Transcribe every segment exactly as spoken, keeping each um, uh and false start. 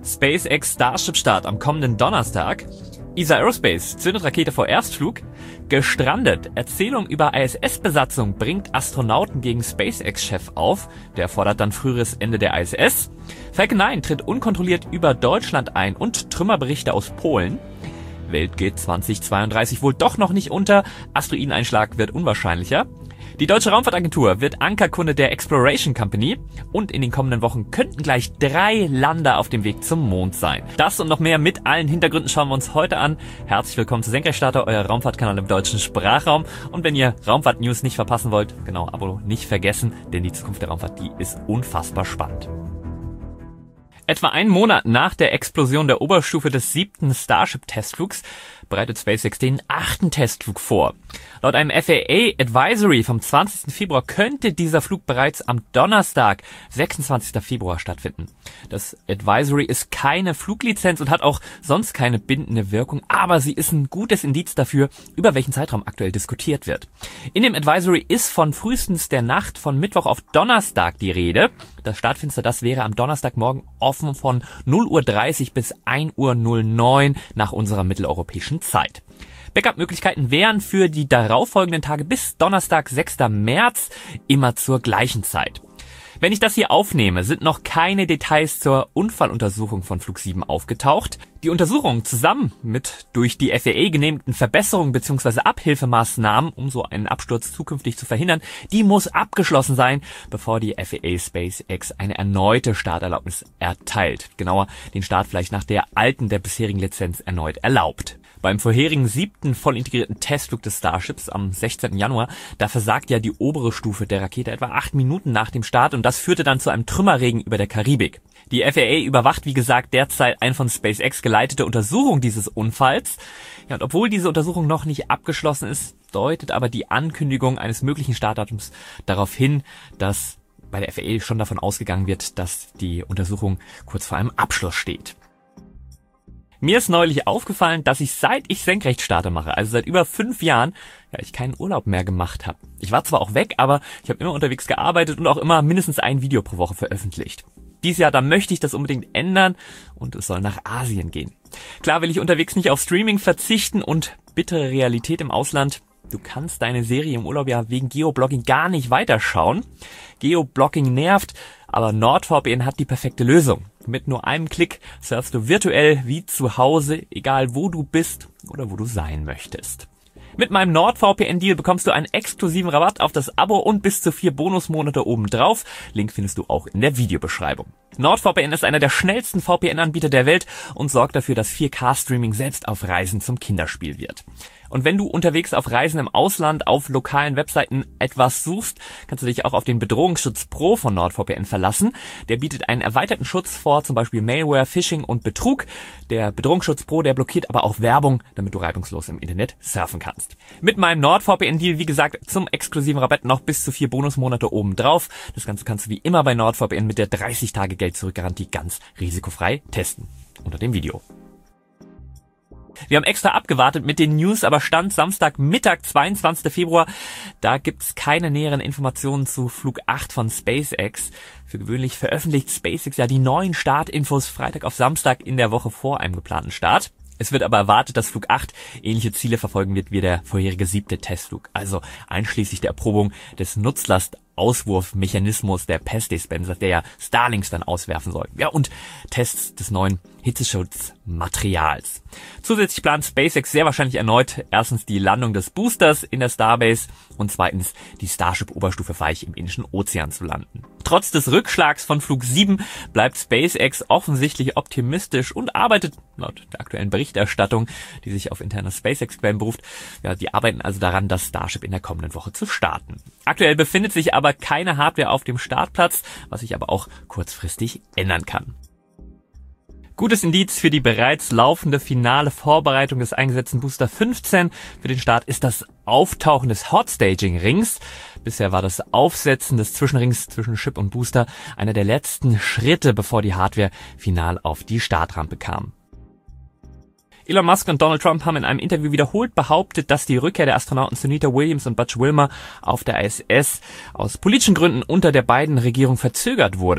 SpaceX Starship-Start am kommenden Donnerstag. E S A Aerospace zündet Rakete vor Erstflug. Gestrandet. Erzählung über I S S-Besatzung bringt Astronauten gegen SpaceX-Chef auf. Der fordert dann früheres Ende der I S S. Falcon neun tritt unkontrolliert über Deutschland ein und Trümmerberichte aus Polen. Welt geht zweitausendzweiunddreißig wohl doch noch nicht unter. Asteroideneinschlag wird unwahrscheinlicher. Die Deutsche Raumfahrtagentur wird Ankerkunde der Exploration Company und in den kommenden Wochen könnten gleich drei Lander auf dem Weg zum Mond sein. Das und noch mehr mit allen Hintergründen schauen wir uns heute an. Herzlich willkommen zu Senkrechtstarter, euer Raumfahrtkanal im deutschen Sprachraum. Und wenn ihr Raumfahrt-News nicht verpassen wollt, genau, Abo nicht vergessen, denn die Zukunft der Raumfahrt, die ist unfassbar spannend. Etwa einen Monat nach der Explosion der Oberstufe des siebten Starship-Testflugs bereitet SpaceX den achten Testflug vor. Laut einem F A A-Advisory vom zwanzigsten Februar könnte dieser Flug bereits am Donnerstag, sechsundzwanzigsten Februar, stattfinden. Das Advisory ist keine Fluglizenz und hat auch sonst keine bindende Wirkung, aber sie ist ein gutes Indiz dafür, über welchen Zeitraum aktuell diskutiert wird. In dem Advisory ist von frühestens der Nacht von Mittwoch auf Donnerstag die Rede. Das Startfenster, das wäre am Donnerstagmorgen offen von null Uhr dreißig bis ein Uhr neun nach unserer mitteleuropäischen Zeit. Backup-Möglichkeiten wären für die darauffolgenden Tage bis Donnerstag, sechsten März, immer zur gleichen Zeit. Wenn ich das hier aufnehme, sind noch keine Details zur Unfalluntersuchung von Flug sieben aufgetaucht. Die Untersuchung zusammen mit durch die F A A genehmigten Verbesserungen bzw. Abhilfemaßnahmen, um so einen Absturz zukünftig zu verhindern, die muss abgeschlossen sein, bevor die F A A SpaceX eine erneute Starterlaubnis erteilt. Genauer, den Start vielleicht nach der alten, der bisherigen Lizenz erneut erlaubt. Beim vorherigen siebten voll integrierten Testflug des Starships am sechzehnten Januar, da versagt ja die obere Stufe der Rakete etwa acht Minuten nach dem Start und das führte dann zu einem Trümmerregen über der Karibik. Die F A A überwacht, wie gesagt, derzeit eine von SpaceX geleitete Untersuchung dieses Unfalls. Ja, und obwohl diese Untersuchung noch nicht abgeschlossen ist, deutet aber die Ankündigung eines möglichen Startdatums darauf hin, dass bei der F A A schon davon ausgegangen wird, dass die Untersuchung kurz vor einem Abschluss steht. Mir ist neulich aufgefallen, dass ich seit ich Senkrechtstarter mache, also seit über fünf Jahren, ja, ich keinen Urlaub mehr gemacht habe. Ich war zwar auch weg, aber ich habe immer unterwegs gearbeitet und auch immer mindestens ein Video pro Woche veröffentlicht. Dieses Jahr, da möchte ich das unbedingt ändern und es soll nach Asien gehen. Klar will ich unterwegs nicht auf Streaming verzichten und bittere Realität im Ausland. Du kannst deine Serie im Urlaub ja wegen Geoblocking gar nicht weiterschauen. Geoblocking nervt, aber NordVPN hat die perfekte Lösung. Mit nur einem Klick surfst du virtuell wie zu Hause, egal wo du bist oder wo du sein möchtest. Mit meinem NordVPN-Deal bekommst du einen exklusiven Rabatt auf das Abo und bis zu vier Bonusmonate obendrauf. Link findest du auch in der Videobeschreibung. NordVPN ist einer der schnellsten V P N-Anbieter der Welt und sorgt dafür, dass vier K-Streaming selbst auf Reisen zum Kinderspiel wird. Und wenn du unterwegs auf Reisen im Ausland auf lokalen Webseiten etwas suchst, kannst du dich auch auf den Bedrohungsschutz Pro von NordVPN verlassen. Der bietet einen erweiterten Schutz vor, zum Beispiel Malware, Phishing und Betrug. Der Bedrohungsschutz Pro, der blockiert aber auch Werbung, damit du reibungslos im Internet surfen kannst. Mit meinem NordVPN-Deal, wie gesagt, zum exklusiven Rabatt noch bis zu vier Bonusmonate obendrauf. Das Ganze kannst du wie immer bei NordVPN mit der dreißig Tage Geld-Zurück-Garantie ganz risikofrei testen. Unter dem Video. Wir haben extra abgewartet mit den News, aber Stand Samstagmittag, zweiundzwanzigsten Februar, da gibt's keine näheren Informationen zu Flug acht von SpaceX. Für gewöhnlich veröffentlicht SpaceX ja die neuen Startinfos Freitag auf Samstag in der Woche vor einem geplanten Start. Es wird aber erwartet, dass Flug acht ähnliche Ziele verfolgen wird wie der vorherige siebte Testflug, also einschließlich der Erprobung des Nutzlastauswurfmechanismus der P E S-Dispenser, der ja Starlinks dann auswerfen soll. Ja, und Tests des neuen Hitzeschutzmaterials. Zusätzlich plant SpaceX sehr wahrscheinlich erneut erstens die Landung des Boosters in der Starbase und zweitens die Starship-Oberstufe Weich im Indischen Ozean zu landen. Trotz des Rückschlags von Flug sieben bleibt SpaceX offensichtlich optimistisch und arbeitet, laut der aktuellen Berichterstattung, die sich auf interne SpaceX-Quellen beruft, ja, die arbeiten also daran, das Starship in der kommenden Woche zu starten. Aktuell befindet sich aber keine Hardware auf dem Startplatz, was sich aber auch kurzfristig ändern kann. Gutes Indiz für die bereits laufende finale Vorbereitung des eingesetzten Booster fünfzehn für den Start ist das Auftauchen des Hot-Staging-Rings. Bisher war das Aufsetzen des Zwischenrings zwischen Chip und Booster einer der letzten Schritte, bevor die Hardware final auf die Startrampe kam. Elon Musk und Donald Trump haben in einem Interview wiederholt behauptet, dass die Rückkehr der Astronauten Sunita Williams und Butch Wilmore auf der I S S aus politischen Gründen unter der Biden-Regierung verzögert wurde.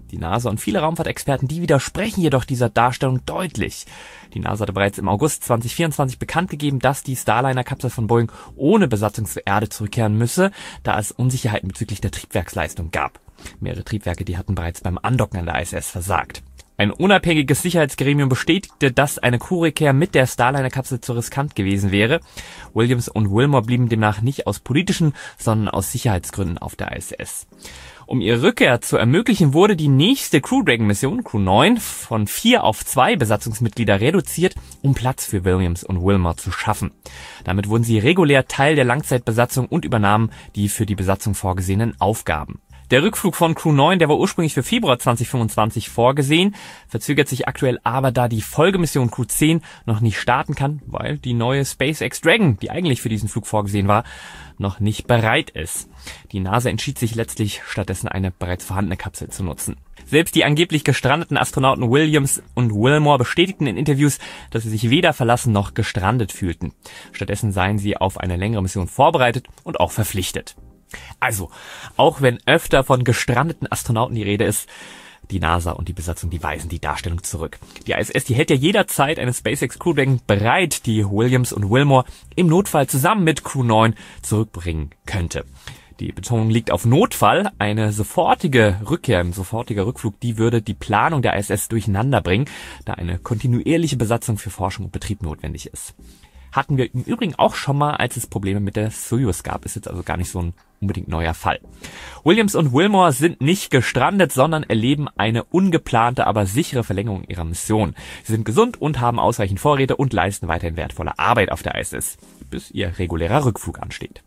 Die NASA und viele Raumfahrtexperten, die widersprechen jedoch dieser Darstellung deutlich. Die NASA hatte bereits im August zweitausendvierundzwanzig bekannt gegeben, dass die Starliner-Kapsel von Boeing ohne Besatzung zur Erde zurückkehren müsse, da es Unsicherheiten bezüglich der Triebwerksleistung gab. Mehrere Triebwerke, die hatten bereits beim Andocken an der I S S versagt. Ein unabhängiges Sicherheitsgremium bestätigte, dass eine Crewrückkehr mit der Starliner-Kapsel zu riskant gewesen wäre. Williams und Wilmore blieben demnach nicht aus politischen, sondern aus Sicherheitsgründen auf der I S S. Um ihre Rückkehr zu ermöglichen, wurde die nächste Crew Dragon-Mission, Crew neun, von vier auf zwei Besatzungsmitglieder reduziert, um Platz für Williams und Wilmore zu schaffen. Damit wurden sie regulär Teil der Langzeitbesatzung und übernahmen die für die Besatzung vorgesehenen Aufgaben. Der Rückflug von Crew neun, der war ursprünglich für Februar zweitausendfünfundzwanzig vorgesehen, verzögert sich aktuell aber, da die Folgemission Crew zehn noch nicht starten kann, weil die neue SpaceX Dragon, die eigentlich für diesen Flug vorgesehen war, noch nicht bereit ist. Die NASA entschied sich letztlich stattdessen eine bereits vorhandene Kapsel zu nutzen. Selbst die angeblich gestrandeten Astronauten Williams und Wilmore bestätigten in Interviews, dass sie sich weder verlassen noch gestrandet fühlten. Stattdessen seien sie auf eine längere Mission vorbereitet und auch verpflichtet. Also, auch wenn öfter von gestrandeten Astronauten die Rede ist, die NASA und die Besatzung, die weisen die Darstellung zurück. Die I S S, die hält ja jederzeit eine SpaceX Crew Dragon bereit, die Williams und Wilmore im Notfall zusammen mit Crew neun zurückbringen könnte. Die Betonung liegt auf Notfall. Eine sofortige Rückkehr, ein sofortiger Rückflug, die würde die Planung der I S S durcheinander bringen, da eine kontinuierliche Besatzung für Forschung und Betrieb notwendig ist. Hatten wir im Übrigen auch schon mal, als es Probleme mit der Soyuz gab. Ist jetzt also gar nicht so ein unbedingt neuer Fall. Williams und Wilmore sind nicht gestrandet, sondern erleben eine ungeplante, aber sichere Verlängerung ihrer Mission. Sie sind gesund und haben ausreichend Vorräte und leisten weiterhin wertvolle Arbeit auf der I S S, bis ihr regulärer Rückflug ansteht.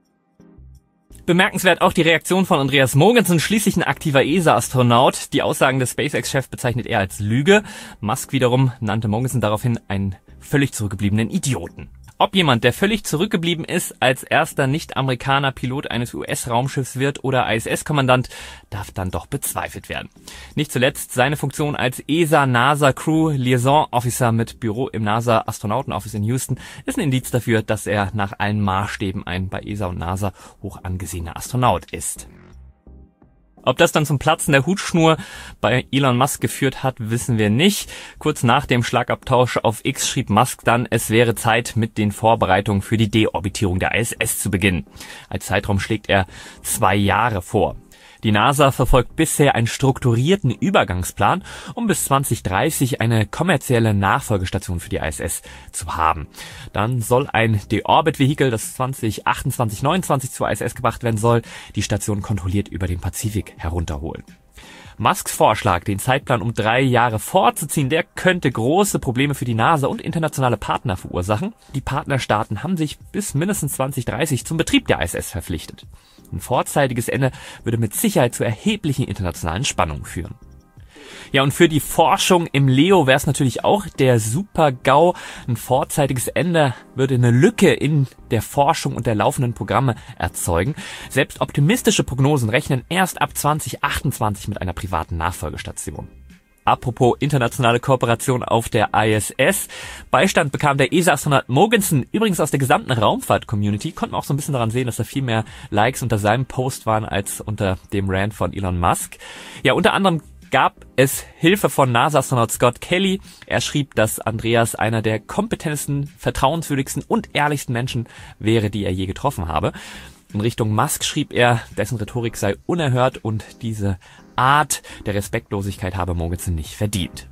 Bemerkenswert auch die Reaktion von Andreas Mogensen, schließlich ein aktiver E S A-Astronaut. Die Aussagen des SpaceX-Chefs bezeichnet er als Lüge. Musk wiederum nannte Mogensen daraufhin einen völlig zurückgebliebenen Idioten. Ob jemand, der völlig zurückgeblieben ist, als erster Nicht-Amerikaner Pilot eines U S-Raumschiffs wird oder I S S-Kommandant, darf dann doch bezweifelt werden. Nicht zuletzt seine Funktion als E S A-NASA-Crew-Liaison-Officer mit Büro im NASA-Astronauten-Office in Houston ist ein Indiz dafür, dass er nach allen Maßstäben ein bei E S A und NASA hoch angesehener Astronaut ist. Ob das dann zum Platzen der Hutschnur bei Elon Musk geführt hat, wissen wir nicht. Kurz nach dem Schlagabtausch auf X schrieb Musk dann, es wäre Zeit, mit den Vorbereitungen für die Deorbitierung der I S S zu beginnen. Als Zeitraum schlägt er zwei Jahre vor. Die NASA verfolgt bisher einen strukturierten Übergangsplan, um bis zwanzig dreißig eine kommerzielle Nachfolgestation für die I S S zu haben. Dann soll ein Deorbit-Vehikel, das zwanzig achtundzwanzig neunundzwanzig zur I S S gebracht werden soll, die Station kontrolliert über den Pazifik herunterholen. Musks Vorschlag, den Zeitplan um drei Jahre vorzuziehen, der könnte große Probleme für die NASA und internationale Partner verursachen. Die Partnerstaaten haben sich bis mindestens zwanzig dreißig zum Betrieb der I S S verpflichtet. Ein vorzeitiges Ende würde mit Sicherheit zu erheblichen internationalen Spannungen führen. Ja, und für die Forschung im Leo wäre es natürlich auch der Super-GAU. Ein vorzeitiges Ende würde eine Lücke in der Forschung und der laufenden Programme erzeugen. Selbst optimistische Prognosen rechnen erst ab zwanzig achtundzwanzig mit einer privaten Nachfolgestation. Apropos internationale Kooperation auf der I S S. Beistand bekam der E S A-Astronaut Mogensen, übrigens aus der gesamten Raumfahrt-Community. Konnten wir auch so ein bisschen daran sehen, dass da viel mehr Likes unter seinem Post waren als unter dem Rant von Elon Musk. Ja, unter anderem gab es Hilfe von NASA-Astronaut Scott Kelly. Er schrieb, dass Andreas einer der kompetentesten, vertrauenswürdigsten und ehrlichsten Menschen wäre, die er je getroffen habe. In Richtung Musk schrieb er, dessen Rhetorik sei unerhört und diese Art der Respektlosigkeit habe Mogensen nicht verdient.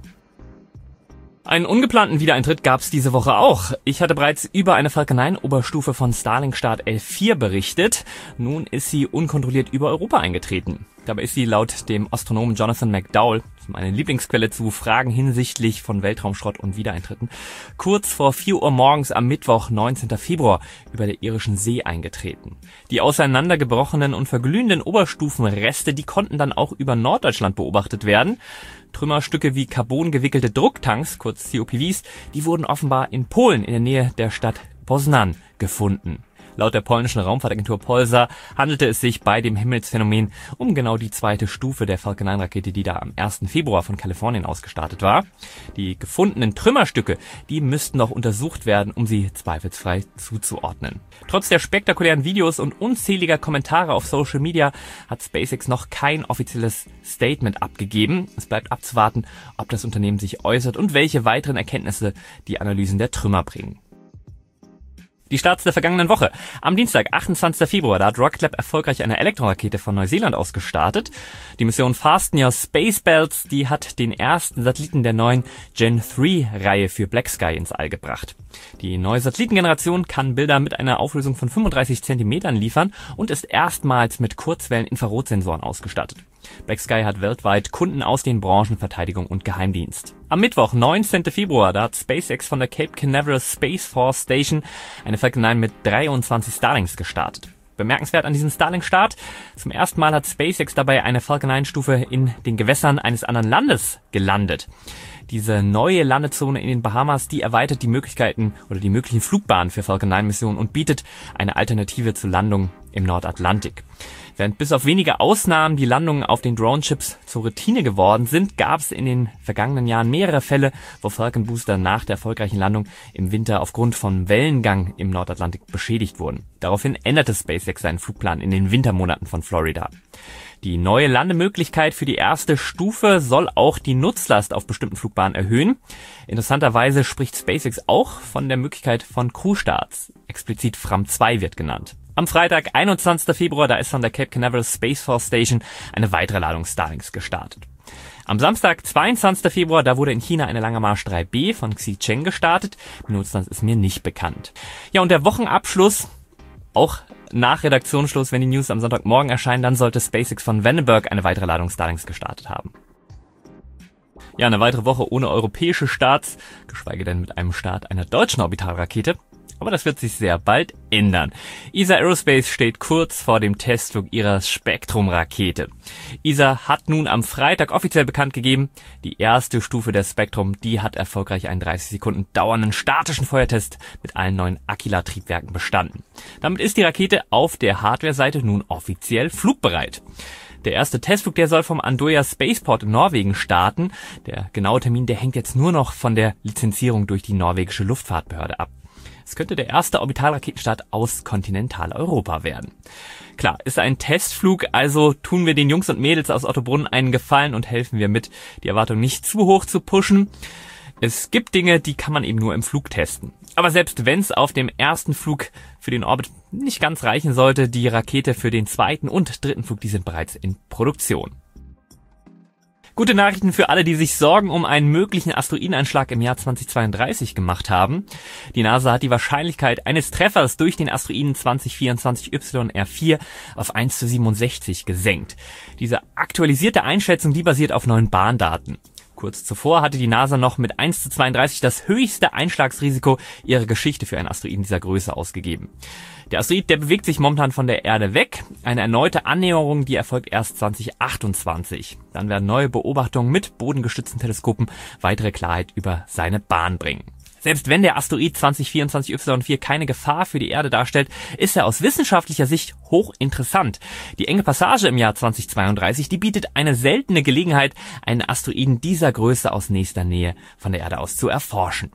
Einen ungeplanten Wiedereintritt gab es diese Woche auch. Ich hatte bereits über eine Falcon neun Oberstufe von Starlink-Start L vier berichtet. Nun ist sie unkontrolliert über Europa eingetreten. Dabei ist sie laut dem Astronomen Jonathan McDowell, meine Lieblingsquelle zu Fragen hinsichtlich von Weltraumschrott und Wiedereintritten, kurz vor vier Uhr morgens am Mittwoch, neunzehnten Februar, über der Irischen See eingetreten. Die auseinandergebrochenen und verglühenden Oberstufenreste, die konnten dann auch über Norddeutschland beobachtet werden. Trümmerstücke wie carbongewickelte Drucktanks, kurz C O P Vs, die wurden offenbar in Polen in der Nähe der Stadt Poznań gefunden. Laut der polnischen Raumfahrtagentur Polsar handelte es sich bei dem Himmelsphänomen um genau die zweite Stufe der Falcon neun Rakete, die da am ersten Februar von Kalifornien aus gestartet war. Die gefundenen Trümmerstücke, die müssten noch untersucht werden, um sie zweifelsfrei zuzuordnen. Trotz der spektakulären Videos und unzähliger Kommentare auf Social Media hat SpaceX noch kein offizielles Statement abgegeben. Es bleibt abzuwarten, ob das Unternehmen sich äußert und welche weiteren Erkenntnisse die Analysen der Trümmer bringen. Die Starts der vergangenen Woche. Am Dienstag, achtundzwanzigsten Februar, da hat Rocket Lab erfolgreich eine Elektrorakete von Neuseeland aus gestartet. Die Mission Fasten Your Space Belts, die hat den ersten Satelliten der neuen Gen drei Reihe für Black Sky ins All gebracht. Die neue Satellitengeneration kann Bilder mit einer Auflösung von fünfunddreißig Zentimetern liefern und ist erstmals mit Kurzwellen-Infrarotsensoren ausgestattet. Black Sky hat weltweit Kunden aus den Branchen Verteidigung und Geheimdienst. Am Mittwoch, neunzehnten Februar, da hat SpaceX von der Cape Canaveral Space Force Station eine Falcon neun mit dreiundzwanzig Starlinks gestartet. Bemerkenswert an diesem Starlink-Start: Zum ersten Mal hat SpaceX dabei eine Falcon neun Stufe in den Gewässern eines anderen Landes gelandet. Diese neue Landezone in den Bahamas, die erweitert die Möglichkeiten oder die möglichen Flugbahnen für Falcon neun Missionen und bietet eine Alternative zur Landung im Nordatlantik. Während bis auf wenige Ausnahmen die Landungen auf den Drone-Chips zur Routine geworden sind, gab es in den vergangenen Jahren mehrere Fälle, wo Falcon Booster nach der erfolgreichen Landung im Winter aufgrund von Wellengang im Nordatlantik beschädigt wurden. Daraufhin änderte SpaceX seinen Flugplan in den Wintermonaten von Florida. Die neue Landemöglichkeit für die erste Stufe soll auch die Nutzlast auf bestimmten Flugbahnen erhöhen. Interessanterweise spricht SpaceX auch von der Möglichkeit von Crew-Starts. Explizit Fram zwei wird genannt. Am Freitag, einundzwanzigsten Februar, da ist von der Cape Canaveral Space Force Station eine weitere Ladung Starlinks gestartet. Am Samstag, zweiundzwanzigsten Februar, da wurde in China eine Lange Marsch drei B von Xicheng gestartet. Die Nutzlast ist mir nicht bekannt. Ja, und der Wochenabschluss, auch nach Redaktionsschluss, wenn die News am Sonntagmorgen erscheinen, dann sollte SpaceX von Vandenberg eine weitere Ladung Starlinks gestartet haben. Ja, eine weitere Woche ohne europäische Starts, geschweige denn mit einem Start einer deutschen Orbitalrakete. Aber das wird sich sehr bald ändern. E S A Aerospace steht kurz vor dem Testflug ihrer Spektrum-Rakete. E S A hat nun am Freitag offiziell bekannt gegeben, die erste Stufe der Spektrum, die hat erfolgreich einen dreißig Sekunden dauernden statischen Feuertest mit allen neuen Aquila-Triebwerken bestanden. Damit ist die Rakete auf der Hardware-Seite nun offiziell flugbereit. Der erste Testflug, der soll vom Andøya Spaceport in Norwegen starten. Der genaue Termin, der hängt jetzt nur noch von der Lizenzierung durch die norwegische Luftfahrtbehörde ab. Es könnte der erste Orbitalraketenstart aus Kontinentaleuropa werden. Klar, ist ein Testflug, also tun wir den Jungs und Mädels aus Ottobrunn einen Gefallen und helfen wir mit, die Erwartung nicht zu hoch zu pushen. Es gibt Dinge, die kann man eben nur im Flug testen. Aber selbst wenn es auf dem ersten Flug für den Orbit nicht ganz reichen sollte, die Rakete für den zweiten und dritten Flug, die sind bereits in Produktion. Gute Nachrichten für alle, die sich Sorgen um einen möglichen Asteroideneinschlag im Jahr zweitausendzweiunddreißig gemacht haben. Die NASA hat die Wahrscheinlichkeit eines Treffers durch den Asteroiden zwanzig vierundzwanzig Y R vier auf eins zu siebenundsechzig gesenkt. Diese aktualisierte Einschätzung, die basiert auf neuen Bahndaten. Kurz zuvor hatte die NASA noch mit eins zu zweiunddreißig das höchste Einschlagsrisiko ihrer Geschichte für einen Asteroiden dieser Größe ausgegeben. Der Asteroid, der bewegt sich momentan von der Erde weg. Eine erneute Annäherung, die erfolgt erst zwanzig achtundzwanzig. Dann werden neue Beobachtungen mit bodengestützten Teleskopen weitere Klarheit über seine Bahn bringen. Selbst wenn der Asteroid zwanzig vierundzwanzig Y vier keine Gefahr für die Erde darstellt, ist er aus wissenschaftlicher Sicht hochinteressant. Die enge Passage im Jahr zweitausendzweiunddreißig, die bietet eine seltene Gelegenheit, einen Asteroiden dieser Größe aus nächster Nähe von der Erde aus zu erforschen.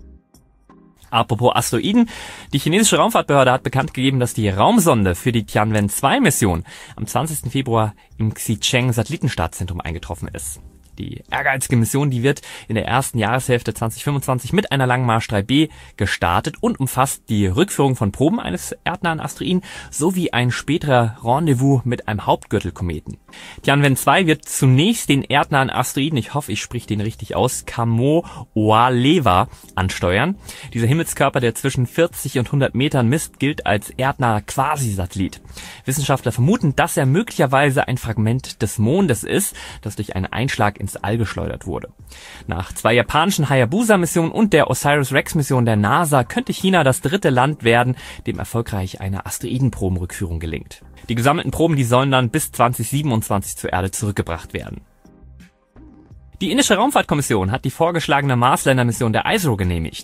Apropos Asteroiden, die chinesische Raumfahrtbehörde hat bekannt gegeben, dass die Raumsonde für die Tianwen zwei Mission am zwanzigsten Februar im Xicheng Satellitenstartzentrum eingetroffen ist. Die ehrgeizige Mission, die wird in der ersten Jahreshälfte zwanzig fünfundzwanzig mit einer Langen Marsch drei B gestartet und umfasst die Rückführung von Proben eines erdnahen Asteroiden sowie ein späterer Rendezvous mit einem Hauptgürtelkometen. Tianwen zwei wird zunächst den erdnahen Asteroiden, ich hoffe, ich spreche den richtig aus, Kamo-Oa-Lewa ansteuern. Dieser Himmelskörper, der zwischen vierzig und hundert Metern misst, gilt als erdnaher Quasi-Satellit. Wissenschaftler vermuten, dass er möglicherweise ein Fragment des Mondes ist, das durch einen Einschlag ins All geschleudert wurde. Nach zwei japanischen Hayabusa-Missionen und der Osiris-Rex-Mission der NASA könnte China das dritte Land werden, dem erfolgreich eine Asteroidenprobenrückführung gelingt. Die gesammelten Proben, die sollen dann bis zwanzig siebenundzwanzig zur Erde zurückgebracht werden. Die indische Raumfahrtkommission hat die vorgeschlagene Marsländermission der I S R O genehmigt.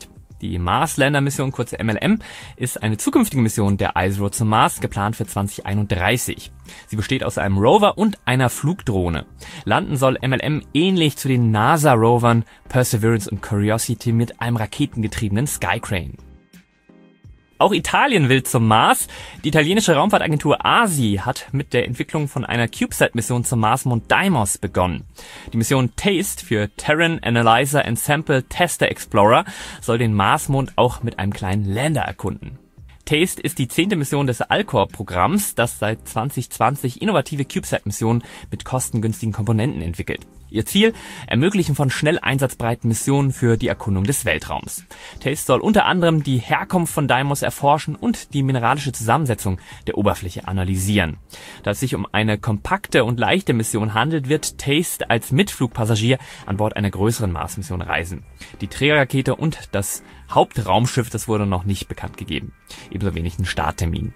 Die Mars-Lander-Mission, kurz M L M, ist eine zukünftige Mission der I S R O zum Mars, geplant für zwanzig einunddreißig. Sie besteht aus einem Rover und einer Flugdrohne. Landen soll M L M ähnlich zu den NASA-Rovern Perseverance und Curiosity mit einem raketengetriebenen Skycrane. Auch Italien will zum Mars. Die italienische Raumfahrtagentur A S I hat mit der Entwicklung von einer CubeSat-Mission zum Marsmond Deimos begonnen. Die Mission TASTE für Terran Analyzer and Sample Tester Explorer soll den Marsmond auch mit einem kleinen Lander erkunden. TASTE ist die zehnte Mission des Alcor-Programms, das seit zwanzig zwanzig innovative CubeSat-Missionen mit kostengünstigen Komponenten entwickelt. Ihr Ziel: Ermöglichen von schnell einsatzbereiten Missionen für die Erkundung des Weltraums. TASTE soll unter anderem die Herkunft von Deimos erforschen und die mineralische Zusammensetzung der Oberfläche analysieren. Da es sich um eine kompakte und leichte Mission handelt, wird TASTE als Mitflugpassagier an Bord einer größeren Mars-Mission reisen. Die Trägerrakete und das Hauptraumschiff, das wurde noch nicht bekannt gegeben. Ebenso wenig ein Starttermin.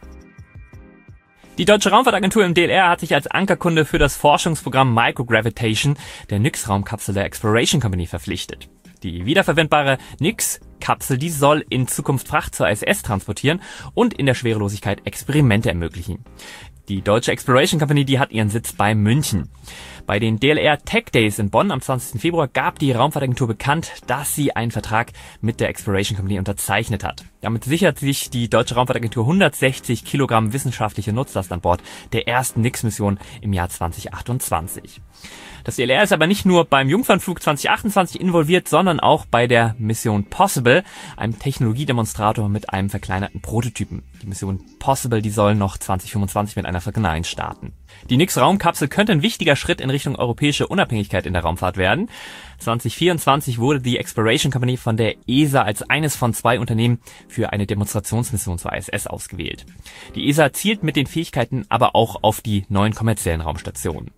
Die Deutsche Raumfahrtagentur im D L R hat sich als Ankerkunde für das Forschungsprogramm Microgravitation der N Y X-Raumkapsel der Exploration Company verpflichtet. Die wiederverwendbare N Y X-Kapsel, die soll in Zukunft Fracht zur I S S transportieren und in der Schwerelosigkeit Experimente ermöglichen. Die Deutsche Exploration Company, die hat ihren Sitz bei München. Bei den D L R Tech Days in Bonn am zwanzigsten Februar gab die Raumfahrtagentur bekannt, dass sie einen Vertrag mit der Exploration Company unterzeichnet hat. Damit sichert sich die Deutsche Raumfahrtagentur hundertsechzig Kilogramm wissenschaftliche Nutzlast an Bord der ersten N Y X-Mission im Jahr zwanzig achtundzwanzig. Das D L R ist aber nicht nur beim Jungfernflug zwanzig achtundzwanzig involviert, sondern auch bei der Mission Possible, einem Technologiedemonstrator mit einem verkleinerten Prototypen. Die Mission Possible, die soll noch zwanzig fünfundzwanzig mit einer Falcon neun starten. Die N Y X-Raumkapsel könnte ein wichtiger Schritt in Richtung europäische Unabhängigkeit in der Raumfahrt werden. zwanzig vierundzwanzig wurde die Exploration Company von der E S A als eines von zwei Unternehmen für eine Demonstrationsmission zur I S S ausgewählt. Die E S A zielt mit den Fähigkeiten aber auch auf die neuen kommerziellen Raumstationen.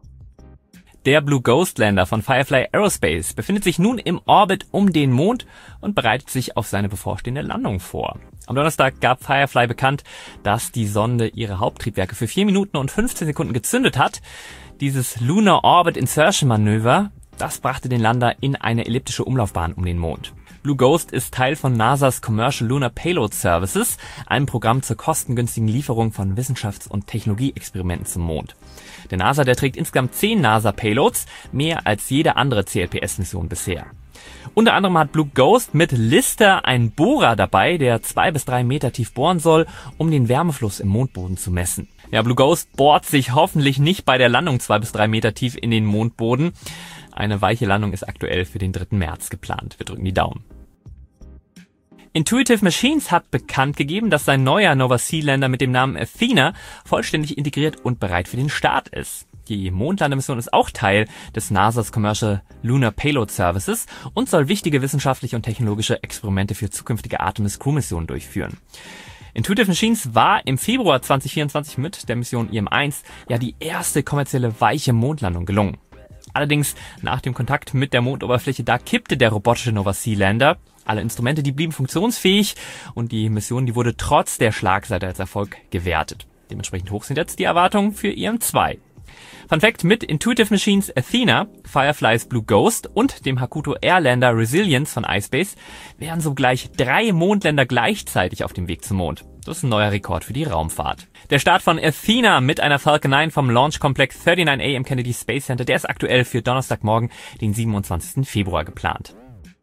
Der Blue Ghost Lander von Firefly Aerospace befindet sich nun im Orbit um den Mond und bereitet sich auf seine bevorstehende Landung vor. Am Donnerstag gab Firefly bekannt, dass die Sonde ihre Haupttriebwerke für vier Minuten und fünfzehn Sekunden gezündet hat. Dieses Lunar Orbit Insertion Manöver, das brachte den Lander in eine elliptische Umlaufbahn um den Mond. Blue Ghost ist Teil von NASA's Commercial Lunar Payload Services, einem Programm zur kostengünstigen Lieferung von Wissenschafts- und Technologieexperimenten zum Mond. Der NASA, der trägt insgesamt zehn NASA-Payloads, mehr als jede andere C L P S-Mission bisher. Unter anderem hat Blue Ghost mit Lister einen Bohrer dabei, der zwei bis drei Meter tief bohren soll, um den Wärmefluss im Mondboden zu messen. Ja, Blue Ghost bohrt sich hoffentlich nicht bei der Landung zwei bis drei Meter tief in den Mondboden. Eine weiche Landung ist aktuell für den dritten März geplant. Wir drücken die Daumen. Intuitive Machines hat bekannt gegeben, dass sein neuer Nova-C-Lander mit dem Namen Athena vollständig integriert und bereit für den Start ist. Die Mondlandemission ist auch Teil des NASA's Commercial Lunar Payload Services und soll wichtige wissenschaftliche und technologische Experimente für zukünftige Artemis-Crew-Missionen durchführen. Intuitive Machines war im Februar zwanzig vierundzwanzig mit der Mission I M eins ja die erste kommerzielle weiche Mondlandung gelungen. Allerdings nach dem Kontakt mit der Mondoberfläche, da kippte der robotische Nova-C-Lander. Alle Instrumente, die blieben funktionsfähig und die Mission, die wurde trotz der Schlagseite als Erfolg gewertet. Dementsprechend hoch sind jetzt die Erwartungen für I M zwei. Fun Fact: Mit Intuitive Machines Athena, Firefly's Blue Ghost und dem Hakuto Air Lander Resilience von iSpace wären sogleich drei Mondländer gleichzeitig auf dem Weg zum Mond. Das ist ein neuer Rekord für die Raumfahrt. Der Start von Athena mit einer Falcon neun vom Launch Complex neununddreißig A im Kennedy Space Center, der ist aktuell für Donnerstagmorgen, den siebenundzwanzigsten Februar geplant.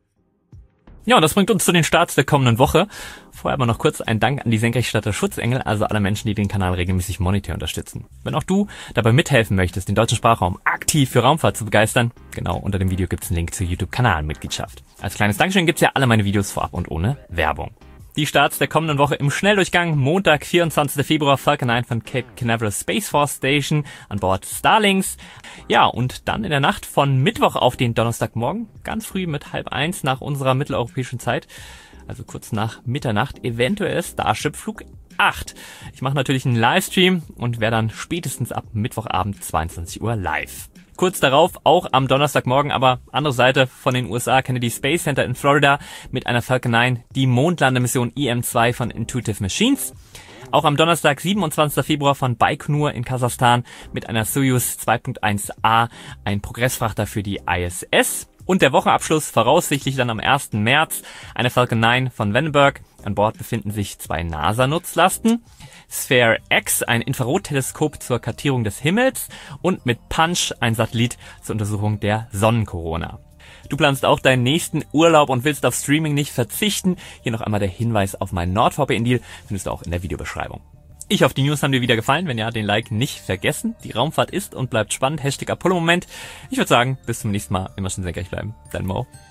Ja, und das bringt uns zu den Starts der kommenden Woche. Vorher aber noch kurz ein Dank an die Senkrechtstarter Schutzengel, also alle Menschen, die den Kanal regelmäßig monetär unterstützen. Wenn auch du dabei mithelfen möchtest, den deutschen Sprachraum aktiv für Raumfahrt zu begeistern, genau unter dem Video gibt's einen Link zur YouTube-Kanalmitgliedschaft. Als kleines Dankeschön gibt's ja alle meine Videos vorab und ohne Werbung. Die Starts der kommenden Woche im Schnelldurchgang. Montag, vierundzwanzigsten Februar, Falcon neun von Cape Canaveral Space Force Station an Bord Starlings. Ja, und dann in der Nacht von Mittwoch auf den Donnerstagmorgen, ganz früh mit halb eins nach unserer mitteleuropäischen Zeit, also kurz nach Mitternacht, eventuell Starship Flug acht. Ich mache natürlich einen Livestream und wäre dann spätestens ab Mittwochabend zweiundzwanzig Uhr live. Kurz darauf, auch am Donnerstagmorgen, aber andere Seite von den U S A, Kennedy Space Center in Florida mit einer Falcon neun, die Mondlandemission I M zwei von Intuitive Machines. Auch am Donnerstag, siebenundzwanzigsten Februar von Baikonur in Kasachstan mit einer Soyuz zwei Punkt eins A, ein Progressfrachter für die I S S. Und der Wochenabschluss voraussichtlich dann am ersten März. Eine Falcon neun von Vandenberg. An Bord befinden sich zwei NASA-Nutzlasten. Sphere X, ein Infrarotteleskop zur Kartierung des Himmels. Und mit Punch, ein Satellit zur Untersuchung der Sonnenkorona. Du planst auch deinen nächsten Urlaub und willst auf Streaming nicht verzichten. Hier noch einmal der Hinweis auf meinen NordVPN-Deal. Findest du auch in der Videobeschreibung. Ich hoffe, die News haben dir wieder gefallen. Wenn ja, den Like nicht vergessen. Die Raumfahrt ist und bleibt spannend. Hashtag Apollo-Moment. Ich würde sagen, bis zum nächsten Mal. Immer schön senkrecht bleiben. Dein Mo.